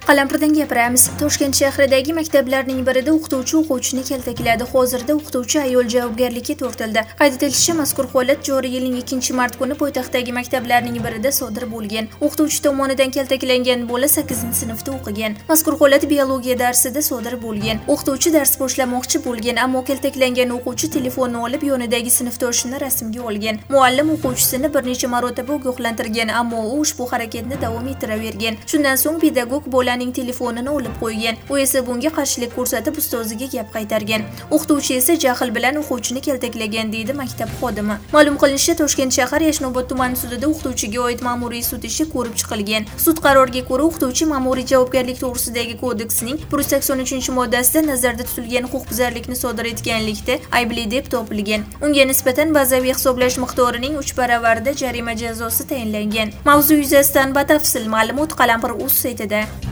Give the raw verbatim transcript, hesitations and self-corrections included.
Qalampirdan gapiramiz. Toshkent shahridagi maktablarning birida o'qituvchi o'quvchini kaltakladi. Hozirda o'qituvchi ayol javobgarlikka tortildi. Qayd etilishicha, mazkur holat joriy yilning ikkinchi mart kuni poytaxtdagi maktablarning birida sodir bo'lgan. O'qituvchi tomonidan kaltaklangan bola sakkizinchi sinfda o'qigan. Mazkur holat biologiya darsida sodir bo'lgan. O'qituvchi dars boshlamoqchi bo'lgan, ammo kaltaklangan o'quvchi telefonni olib yonidagi sinfdoshini rasmga olgan. Muallim o'quvchisini bir necha marotaba ogohlantirgan, ammo u ushbu harakatni davom ettiravergan. Shundan so'ng pedagog bolaning telefonini olib qo'ygan. U esa bunga qarshilik ko'rsatib ustoziga gap qaytargan. O'qituvchi esa jahl bilan o'quvchini kaltaklagan, deydi maktab xodimi. Ma'lum qilinishicha, Toshkent shahar Yashnobod tuman sudida o'qituvchiga oid ma'muriy sud ishi ko'rib chiqilgan. Sud qaroriga ko'ra, o'qituvchi ma'muriy javobgarlik to'g'risidagi kodeksining bir yuz sakson uchinchi moddasida nazarda tutilgan huquqbuzarlikni sodir etganlikda aybli deb topilgan. Unga nisbatan bazaviy hisoblash miqdorining uch baravarida jarima jazosi tayinlangan. Mavzu yuzasidan batafsil ma'lumot Qalampir.uz saytida.